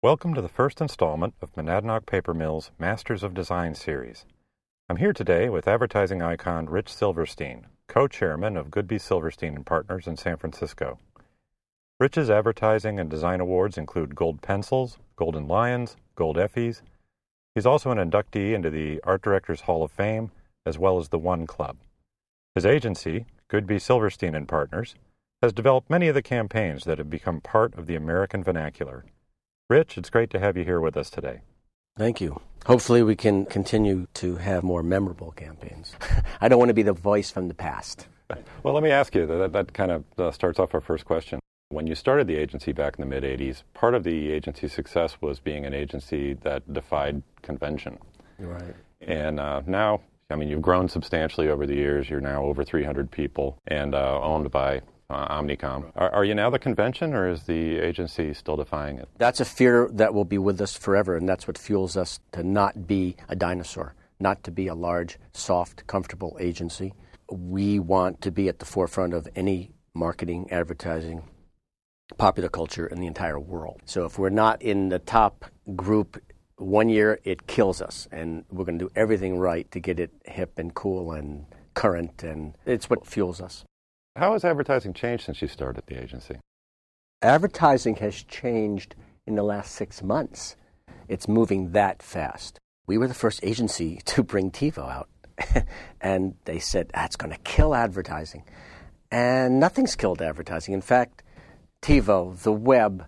Welcome to the first installment of Monadnock Paper Mill's Masters of Design series. I'm here today with advertising icon Rich Silverstein, co-chairman of Goodby Silverstein & Partners in San Francisco. Rich's advertising and design awards include Gold Pencils, Golden Lions, Gold Effies. He's also an inductee into the Art Directors Hall of Fame, as well as the One Club. His agency, Goodby Silverstein & Partners, has developed many of the campaigns that have become part of the American vernacular. Rich, it's great to have you here with us today. Thank you. Hopefully we can continue to have more memorable campaigns. I don't want to be the voice from the past. Well, let me ask you, that kind of starts off our first question. When you started the agency back in the mid-'80s, part of the agency's success was being an agency that defied convention. Right. And now, you've grown substantially over the years. You're now over 300 people and owned by Omnicom. Are you now the convention, or is the agency still defying it? That's a fear that will be with us forever, and that's what fuels us to not be a dinosaur, not to be a large, soft, comfortable agency. We want to be at the forefront of any marketing, advertising, popular culture in the entire world. So if we're not in the top group 1 year, it kills us, and we're going to do everything right to get it hip and cool and current, and it's what fuels us. How has advertising changed since you started the agency? Advertising has changed in the last 6 months. It's moving that fast. We were the first agency to bring TiVo out, and they said, it's going to kill advertising. And nothing's killed advertising. In fact, TiVo, the web,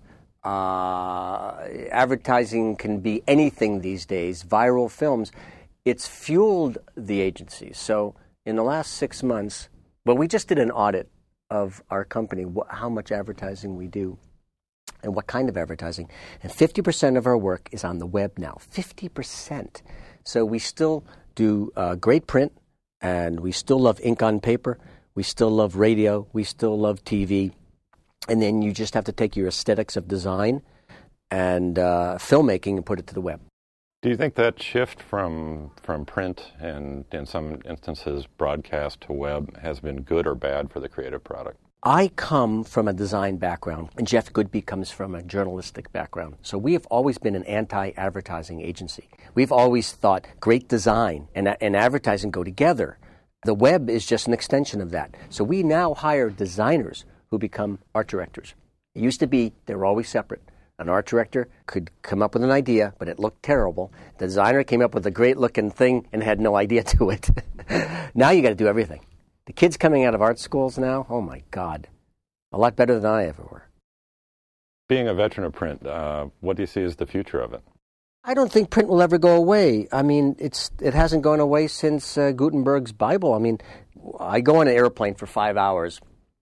advertising can be anything these days, viral films. It's fueled the agency. So in the last 6 months, we just did an audit of our company, how much advertising we do and what kind of advertising. And 50% of our work is on the web now, 50%. So we still do great print, and we still love ink on paper. We still love radio. We still love TV. And then you just have to take your aesthetics of design and filmmaking and put it to the web. Do you think that shift from print and, in some instances, broadcast to web has been good or bad for the creative product? I come from a design background, and Jeff Goodby comes from a journalistic background. So we have always been an anti-advertising agency. We've always thought great design and advertising go together. The web is just an extension of that. So we now hire designers who become art directors. It used to be they were always separate. An art director could come up with an idea, but it looked terrible. The designer came up with a great-looking thing and had no idea to it. Now you got to do everything. The kids coming out of art schools now, oh my God, a lot better than I ever were. Being a veteran of print, what do you see as the future of it? I don't think print will ever go away. It hasn't gone away since Gutenberg's Bible. I go on an airplane for 5 hours.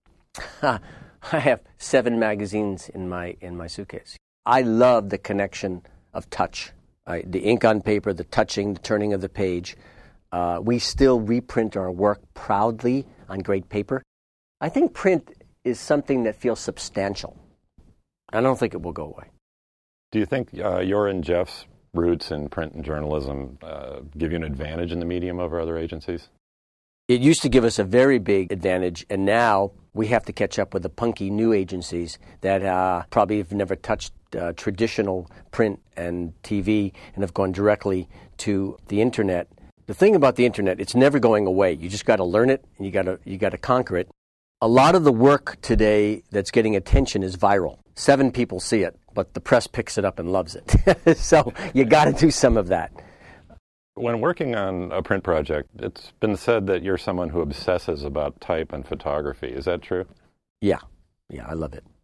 I have 7 magazines in my suitcase. I love the connection of touch, the ink on paper, the touching, the turning of the page. We still reprint our work proudly on great paper. I think print is something that feels substantial. I don't think it will go away. Do you think your and Jeff's roots in print and journalism give you an advantage in the medium over other agencies? It used to give us a very big advantage, and now we have to catch up with the punky new agencies that probably have never touched traditional print and TV and have gone directly to the Internet. The thing about the Internet, it's never going away. You just got to learn it, and you got to conquer it. A lot of the work today that's getting attention is viral. 7 people see it, but the press picks it up and loves it. So you got to do some of that. When working on a print project, it's been said that you're someone who obsesses about type and photography. Is that true? Yeah, I love it.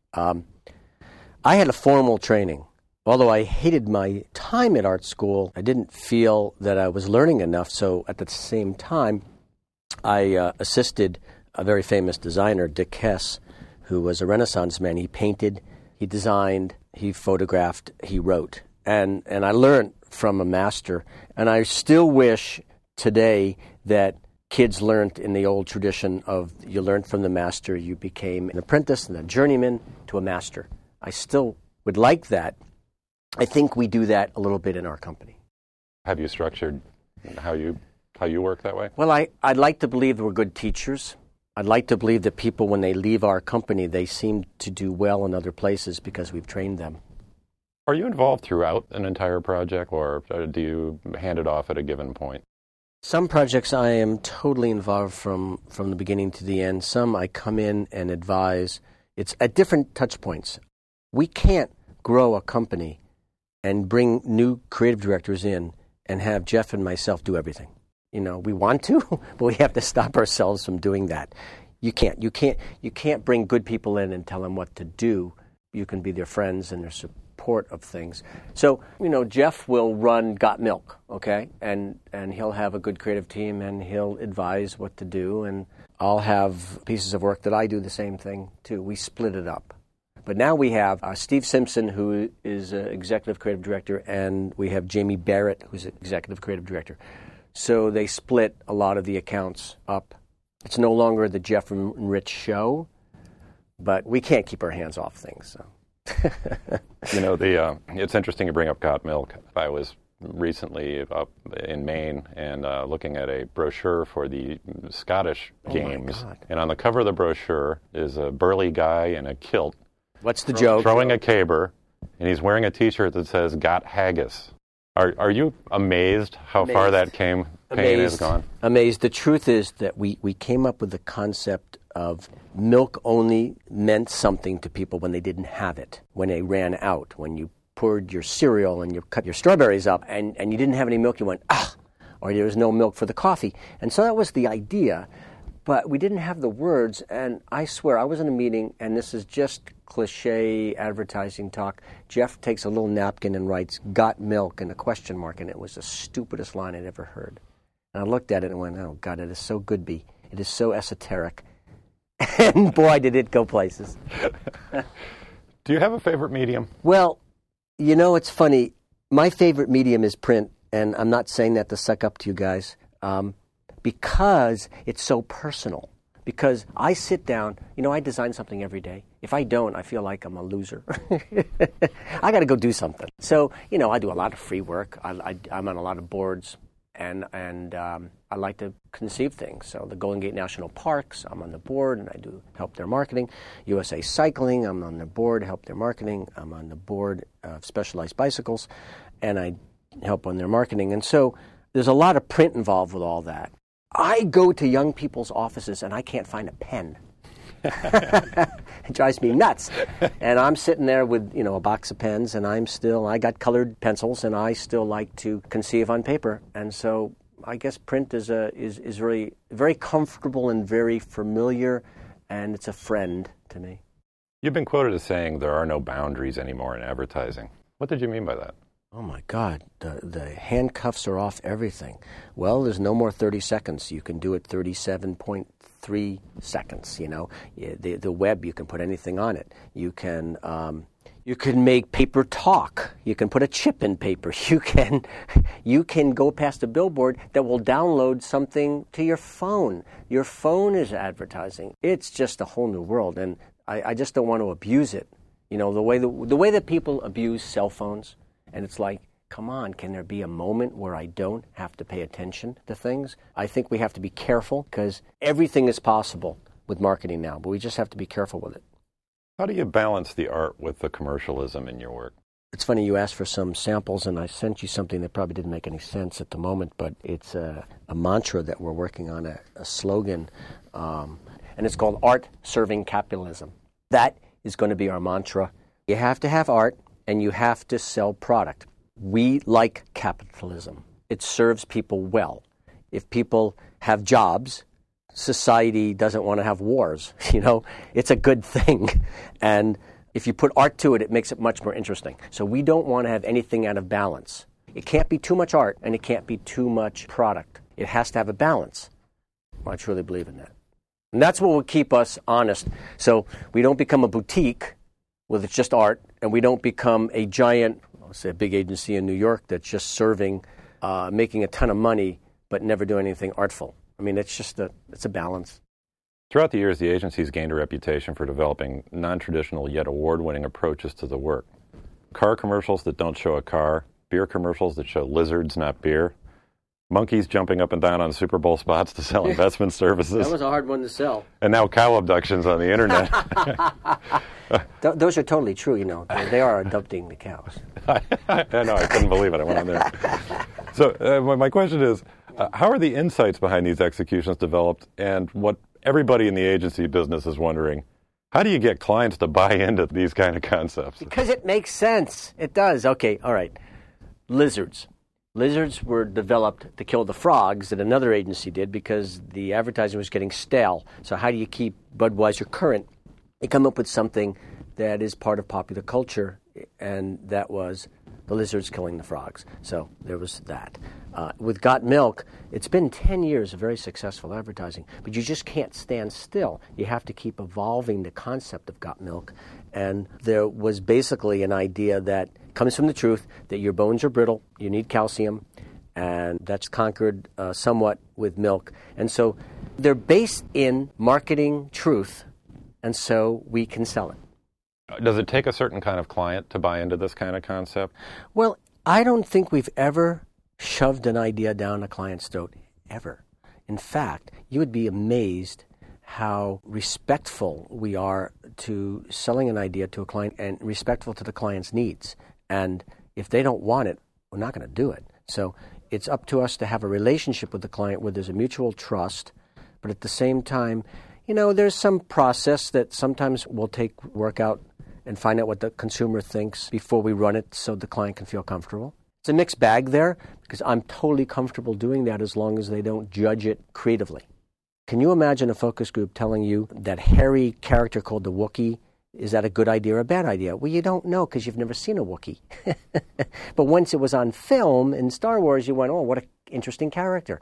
I had a formal training. Although I hated my time at art school, I didn't feel that I was learning enough. So at the same time, I assisted a very famous designer, Dick Hess, who was a Renaissance man. He painted, he designed, he photographed, he wrote. And I learned from a master, and I still wish today that kids learned in the old tradition of you learned from the master, you became an apprentice and a journeyman to a master. I still would like that. I think we do that a little bit in our company. Have you structured how you work that way? Well, I'd like to believe that we're good teachers. I'd like to believe that people, when they leave our company, they seem to do well in other places because we've trained them. Are you involved throughout an entire project, or do you hand it off at a given point? Some projects I am totally involved from the beginning to the end. Some I come in and advise. It's at different touch points. We can't grow a company and bring new creative directors in and have Jeff and myself do everything. We want to, but we have to stop ourselves from doing that. You can't bring good people in and tell them what to do. You can be their friends and their support of things. So, Jeff will run Got Milk, okay? And he'll have a good creative team and he'll advise what to do, and I'll have pieces of work that I do the same thing too. We split it up. But now we have Steve Simpson, who is executive creative director, and we have Jamie Barrett, who's executive creative director. So they split a lot of the accounts up. It's no longer the Jeff and Rich show, but we can't keep our hands off things. So. It's interesting you bring up Got Milk. I was recently up in Maine and looking at a brochure for the Scottish games. And on the cover of the brochure is a burly guy in a kilt. What's the joke? Throwing a caber, and he's wearing a T-shirt that says "Got Haggis." Are you amazed how far that campaign has gone? Amazed. The truth is that we came up with the concept of milk only meant something to people when they didn't have it, when they ran out, when you poured your cereal and you cut your strawberries up and you didn't have any milk, you went, or there was no milk for the coffee. And so that was the idea. But we didn't have the words, and I swear, I was in a meeting, and this is just cliche advertising talk. Jeff takes a little napkin and writes, "Got Milk," and a question mark, and it was the stupidest line I'd ever heard. And I looked at it and went, oh, God, it is so Goodby. It is so esoteric. And boy, did it go places. Do you have a favorite medium? Well, it's funny. My favorite medium is print, and I'm not saying that to suck up to you guys. Because it's so personal. Because I sit down, I design something every day. If I don't, I feel like I'm a loser. I got to go do something. So, I do a lot of free work. I'm on a lot of boards, and I like to conceive things. So the Golden Gate National Parks, I'm on the board, and I do help their marketing. USA Cycling, I'm on their board, help their marketing. I'm on the board of Specialized Bicycles, and I help on their marketing. And so there's a lot of print involved with all that. I go to young people's offices and I can't find a pen. It drives me nuts. And I'm sitting there with, a box of pens, and I got colored pencils, and I still like to conceive on paper. And so I guess print is very, very comfortable and very familiar, and it's a friend to me. You've been quoted as saying there are no boundaries anymore in advertising. What did you mean by that? Oh, my God, the handcuffs are off everything. Well, there's no more 30 seconds. You can do it 37.3 seconds, The web, you can put anything on it. You can make paper talk. You can put a chip in paper. You can go past a billboard that will download something to your phone. Your phone is advertising. It's just a whole new world, and I just don't want to abuse it. The way that people abuse cell phones. And it's like, come on, can there be a moment where I don't have to pay attention to things? I think we have to be careful because everything is possible with marketing now, but we just have to be careful with it. How do you balance the art with the commercialism in your work? It's funny, you asked for some samples, and I sent you something that probably didn't make any sense at the moment, but it's a mantra that we're working on, a slogan, and it's called Art Serving Capitalism. That is going to be our mantra. You have to have art, and you have to sell product. We like capitalism. It serves people well. If people have jobs, society doesn't want to have wars. It's a good thing. And if you put art to it, it makes it much more interesting. So we don't want to have anything out of balance. It can't be too much art, and it can't be too much product. It has to have a balance. I truly believe in that. And that's what will keep us honest. So we don't become a boutique with it's just art, and we don't become a giant, say a big agency in New York that's just serving, making a ton of money, but never do anything artful. I mean, it's a balance. Throughout the years, the agency's gained a reputation for developing non-traditional yet award-winning approaches to the work. Car commercials that don't show a car, beer commercials that show lizards, not beer. monkeys jumping up and down on Super Bowl spots to sell investment services. That was a hard one to sell. And now cow abductions on the internet. Those are totally true, you know. They are abducting the cows. I know, I couldn't believe it. I went on there. So my question is, how are the insights behind these executions developed? And what everybody in the agency business is wondering, how do you get clients to buy into these kind of concepts? Because it makes sense. It does. Okay, all right. Lizards. Lizards were developed to kill the frogs that another agency did because the advertising was getting stale. So how do you keep Budweiser current? They come up with something that is part of popular culture, and that was the lizards killing the frogs. So there was that. With Got Milk, it's been 10 years of very successful advertising, but you just can't stand still. You have to keep evolving the concept of Got Milk. And there was basically an idea that comes from the truth that your bones are brittle, you need calcium, and that's conquered somewhat with milk. And so they're based in marketing truth, and so we can sell it. Does it take a certain kind of client to buy into this kind of concept? Well, I don't think we've ever shoved an idea down a client's throat, ever. In fact, you would be amazed how respectful we are to selling an idea to a client and respectful to the client's needs. And if they don't want it, we're not going to do it. So it's up to us to have a relationship with the client where there's a mutual trust, but at the same time, you know, there's some process that sometimes we'll work out and find out what the consumer thinks before we run it so the client can feel comfortable. It's a mixed bag there because I'm totally comfortable doing that as long as they don't judge it creatively. Can you imagine a focus group telling you that hairy character called the Wookiee, is that a good idea or a bad idea? Well, you don't know because you've never seen a Wookiee. But once it was on film in Star Wars, you went, oh, what an interesting character.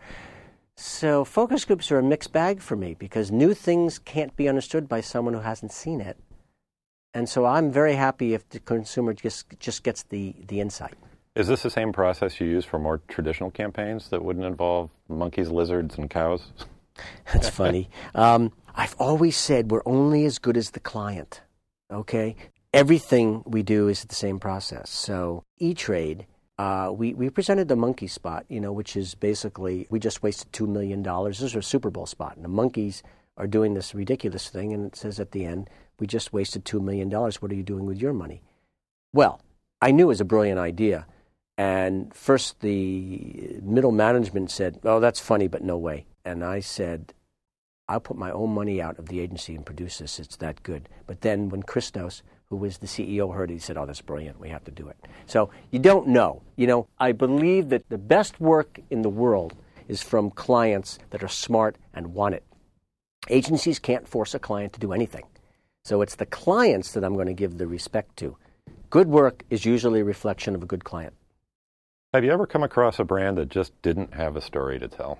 So focus groups are a mixed bag for me because new things can't be understood by someone who hasn't seen it. And so I'm very happy if the consumer just gets the insight. Is this the same process you use for more traditional campaigns that wouldn't involve monkeys, lizards, and cows? That's funny. I've always said we're only as good as the client, okay? Everything we do is the same process. So E-Trade, we presented the monkey spot, you know, which is basically we just wasted $2 million. This is a Super Bowl spot, and the monkeys are doing this ridiculous thing, and it says at the end, we just wasted $2 million. What are you doing with your money? Well, I knew it was a brilliant idea. And first the middle management said, oh, that's funny, but no way. And I said, I'll put my own money out of the agency and produce this. It's that good. But then when Christos, who was the CEO, heard it, he said, oh, that's brilliant. We have to do it. So you don't know. You know, I believe that the best work in the world is from clients that are smart and want it. Agencies can't force a client to do anything. So it's the clients that I'm going to give the respect to. Good work is usually a reflection of a good client. Have you ever come across a brand that just didn't have a story to tell?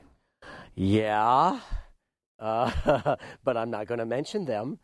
Yeah, but I'm not going to mention them.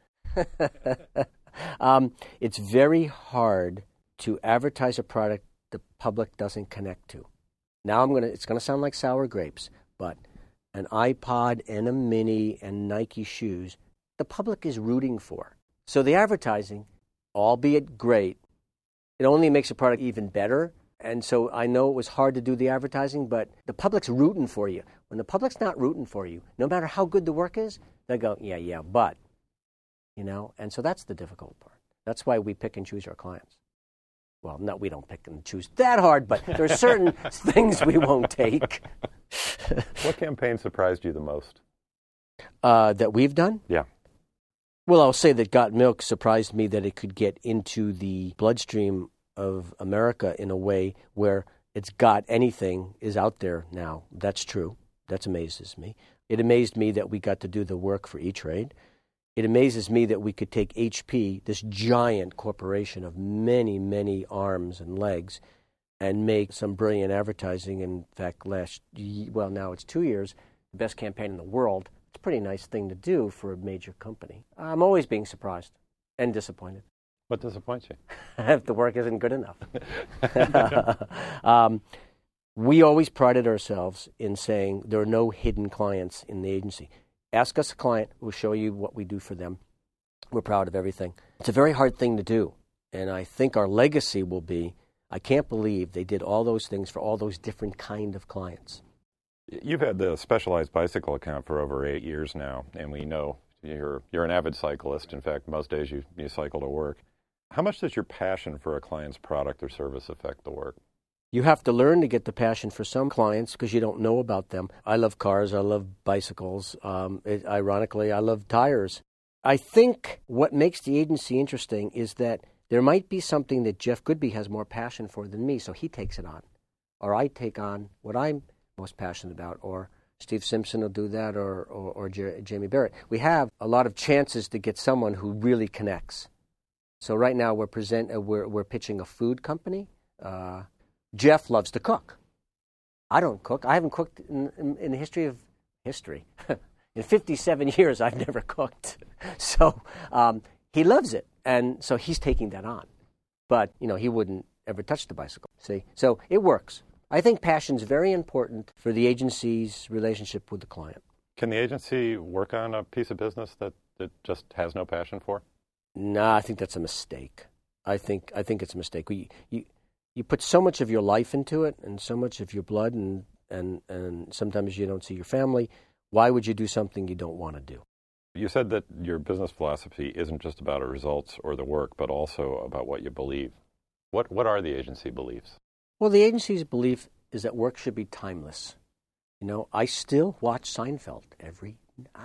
It's very hard to advertise a product the public doesn't connect to. Now it's going to sound like sour grapes, but an iPod and a Mini and Nike shoes, the public is rooting for. So the advertising, albeit great, it only makes a product even better. And so I know it was hard to do the advertising, but the public's rooting for you. When the public's not rooting for you, no matter how good the work is, they go, yeah, but, you know. And so that's the difficult part. That's why we pick and choose our clients. Well, no, we don't pick and choose that hard, but there are certain things we won't take. What campaign surprised you the most? That we've done? Yeah. Well, I'll say that Got Milk surprised me that it could get into the bloodstream of America in a way where it's got anything is out there now. That's true. That amazes me. It amazed me that we got to do the work for E-Trade. It amazes me that we could take HP, this giant corporation of many, many arms and legs, and make some brilliant advertising. In fact, now it's 2 years, the best campaign in the world. It's a pretty nice thing to do for a major company. I'm always being surprised and disappointed. What disappoints you? If the work isn't good enough. We always prided ourselves in saying there are no hidden clients in the agency. Ask us a client, we'll show you what we do for them. We're proud of everything. It's a very hard thing to do, and I think our legacy will be, I can't believe they did all those things for all those different kind of clients. You've had the Specialized Bicycle account for over 8 years now, and we know you're an avid cyclist. In fact, most days you cycle to work. How much does your passion for a client's product or service affect the work? You have to learn to get the passion for some clients because you don't know about them. I love cars. I love bicycles. Ironically, I love tires. I think what makes the agency interesting is that there might be something that Jeff Goodby has more passion for than me, so he takes it on. Or I take on what I'm most passionate about, or Steve Simpson will do that, or Jamie Barrett. We have a lot of chances to get someone who really connects. So right now we're pitching a food company. Jeff loves to cook. I don't cook. I haven't cooked in the history of history. In 57 years, I've never cooked. So he loves it, and so he's taking that on. But, he wouldn't ever touch the bicycle, see? So it works. I think passion's very important for the agency's relationship with the client. Can the agency work on a piece of business that just has no passion for? No, I think that's a mistake. I think it's a mistake. You put so much of your life into it and so much of your blood, and sometimes you don't see your family. Why would you do something you don't want to do? You said that your business philosophy isn't just about the results or the work, but also about what you believe. What are the agency beliefs? Well, the agency's belief is that work should be timeless. I still watch Seinfeld every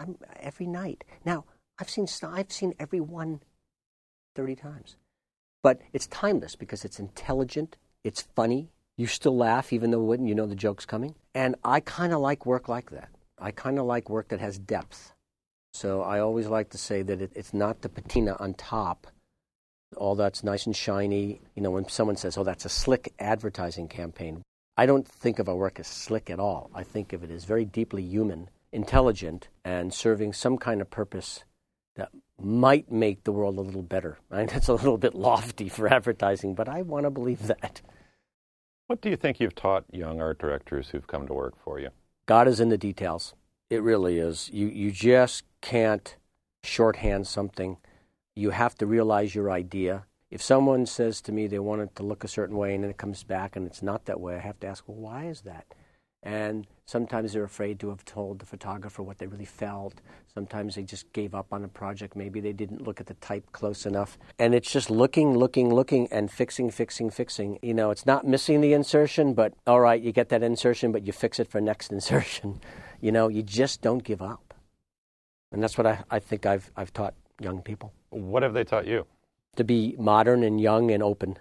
night. Now, I've seen every one 30 times. But it's timeless because it's intelligent, it's funny, you still laugh even though you know the joke's coming. And I kind of like work like that. I kind of like work that has depth. So I always like to say that it's not the patina on top, all that's nice and shiny. When someone says, oh, that's a slick advertising campaign, I don't think of our work as slick at all. I think of it as very deeply human, intelligent, and serving some kind of purpose that might make the world a little better. That's a little bit lofty for advertising, but I want to believe that. What do you think you've taught young art directors who've come to work for you? God is in the details. It really is. You just can't shorthand something. You have to realize your idea. If someone says to me they want it to look a certain way and then it comes back and it's not that way, I have to ask, well, why is that? And sometimes they're afraid to have told the photographer what they really felt. Sometimes they just gave up on a project. Maybe they didn't look at the type close enough. And it's just looking, and fixing. It's not missing the insertion, but all right, you get that insertion, but you fix it for next insertion. You just don't give up. And that's what I think I've taught young people. What have they taught you? To be modern and young and open.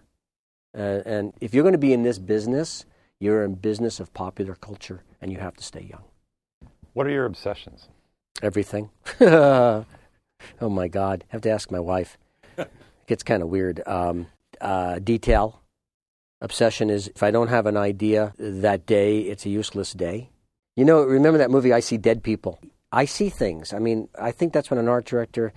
And if you're going to be in this business, you're in business of popular culture, and you have to stay young. What are your obsessions? Everything. Oh, my God. I have to ask my wife. It gets kind of weird. Detail. Obsession is if I don't have an idea that day, it's a useless day. Remember that movie, I See Dead People? I see things. I think that's when an art director,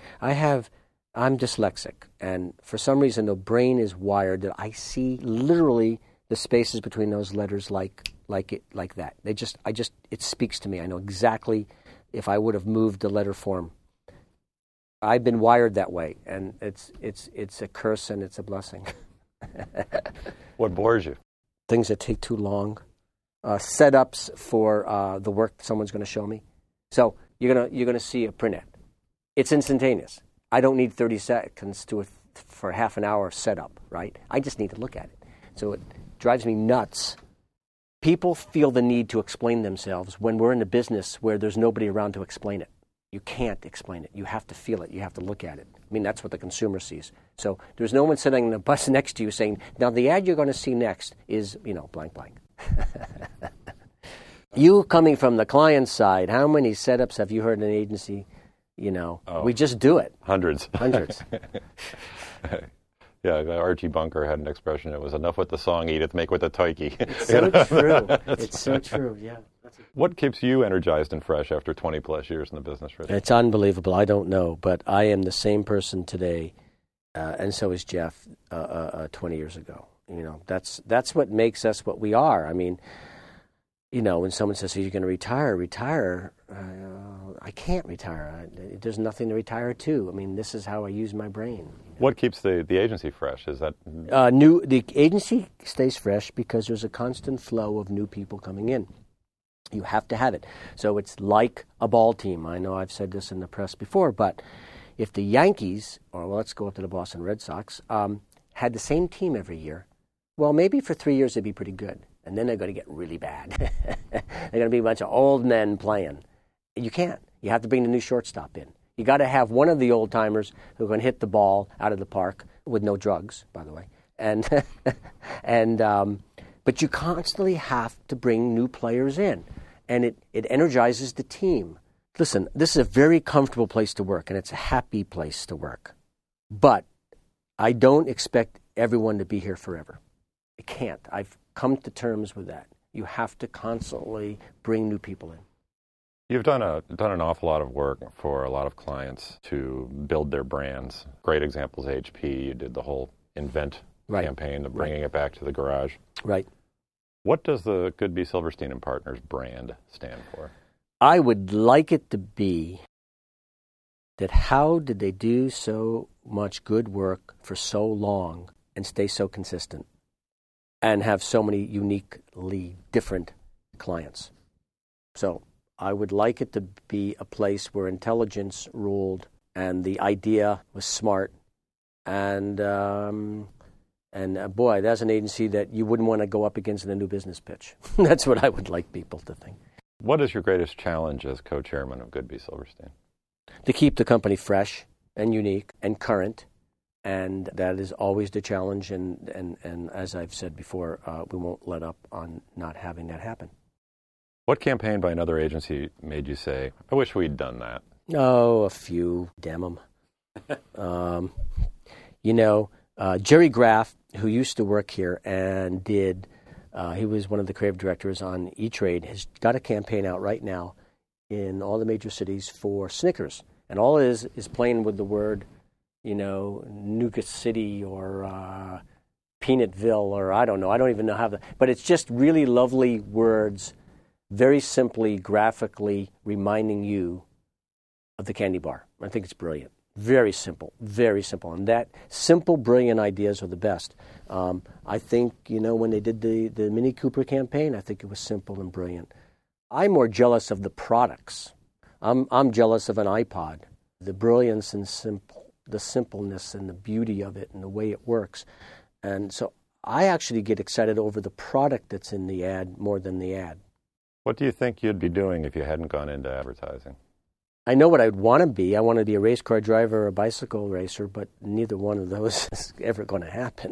I'm dyslexic, and for some reason the brain is wired that I see literally the spaces between those letters like that. It speaks to me. I know exactly if I would have moved the letter form. I've been wired that way, and it's a curse and it's a blessing. What bores you? Things that take too long. Setups for the work someone's going to show me. So you're gonna see a print ad. It's instantaneous. I don't need 30 seconds for half an hour setup, right? I just need to look at it. So it drives me nuts. People feel the need to explain themselves when we're in a business where there's nobody around to explain it. You can't explain it. You have to feel it. You have to look at it. That's what the consumer sees. So there's no one sitting in the bus next to you saying, now the ad you're going to see next is, blank, blank. You coming from the client side, how many setups have you heard in an agency? We just do it. Hundreds. Yeah, Archie Bunker had an expression, it was enough with the song, Edith, make with the toiki. It's so true. It's so true, yeah. What keeps you energized and fresh after 20-plus years in the business, Rich? It's unbelievable. I don't know, but I am the same person today, and so is Jeff 20 years ago. That's what makes us what we are. When someone says, "Are you going to retire?" I can't retire. There's nothing to retire to. This is how I use my brain. What keeps the agency fresh? Is that the agency stays fresh because there's a constant flow of new people coming in. You have to have it. So it's like a ball team. I know I've said this in the press before, but if the Yankees, or well, let's go up to the Boston Red Sox, had the same team every year, well, maybe for 3 years it'd be pretty good. And then they're going to get really bad. They're going to be a bunch of old men playing. You can't. You have to bring the new shortstop in. You got to have one of the old-timers who can hit the ball out of the park with no drugs, by the way. But you constantly have to bring new players in, and it energizes the team. Listen, this is a very comfortable place to work, and it's a happy place to work. But I don't expect everyone to be here forever. I can't. I've come to terms with that. You have to constantly bring new people in. You've done an awful lot of work for a lot of clients to build their brands. Great examples, HP. You did the whole Invent campaign of bringing it back to the garage. Right. What does the Goodby Silverstein and Partners brand stand for? I would like it to be that how did they do so much good work for so long and stay so consistent and have so many uniquely different clients? So I would like it to be a place where intelligence ruled and the idea was smart. And boy, that's an agency that you wouldn't want to go up against in a new business pitch. That's what I would like people to think. What is your greatest challenge as co-chairman of Goodby Silverstein? To keep the company fresh and unique and current. And that is always the challenge. And as I've said before, we won't let up on not having that happen. What campaign by another agency made you say, I wish we'd done that? Oh, a few. Damn them. Jerry Graff, who used to work here and he was one of the creative directors on E-Trade, has got a campaign out right now in all the major cities for Snickers. And all it is playing with the word, Nougat City or Peanutville or I don't know. I don't even know how but it's just really lovely words, very simply, graphically reminding you of the candy bar. I think it's brilliant. Very simple, very simple. And that simple, brilliant ideas are the best. I think, when they did the Mini Cooper campaign, I think it was simple and brilliant. I'm more jealous of the products. I'm jealous of an iPod, the brilliance and the simpleness and the beauty of it and the way it works. And so I actually get excited over the product that's in the ad more than the ad. What do you think you'd be doing if you hadn't gone into advertising? I know what I'd want to be. I want to be a race car driver or a bicycle racer, but neither one of those is ever going to happen.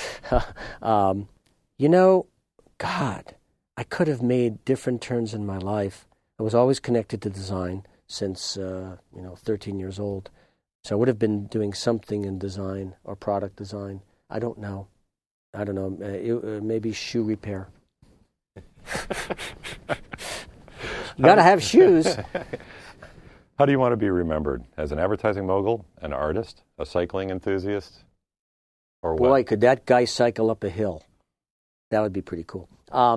God, I could have made different turns in my life. I was always connected to design since, 13 years old. So I would have been doing something in design or product design. I don't know. Maybe shoe repair. You got to have shoes. How do you want to be remembered? As an advertising mogul, an artist, a cycling enthusiast, or what? Boy, could that guy cycle up a hill. That would be pretty cool.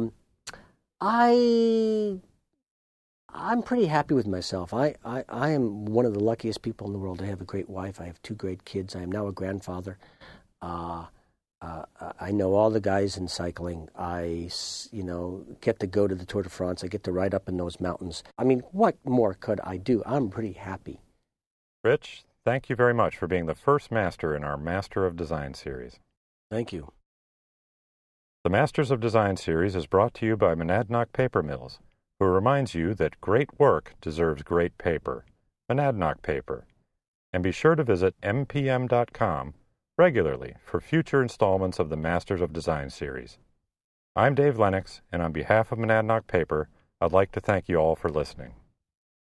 I'm pretty happy with myself. I am one of the luckiest people in the world. I have a great wife. I have 2 great kids. I am now a grandfather. I know all the guys in cycling. I, get to go to the Tour de France. I get to ride up in those mountains. I mean, what more could I do? I'm pretty happy. Rich, thank you very much for being the first master in our Master of Design series. Thank you. The Masters of Design series is brought to you by Monadnock Paper Mills, who reminds you that great work deserves great paper. Monadnock Paper. And be sure to visit mpm.com regularly for future installments of the Masters of Design series. I'm Dave Lennox, and on behalf of Monadnock Paper, I'd like to thank you all for listening.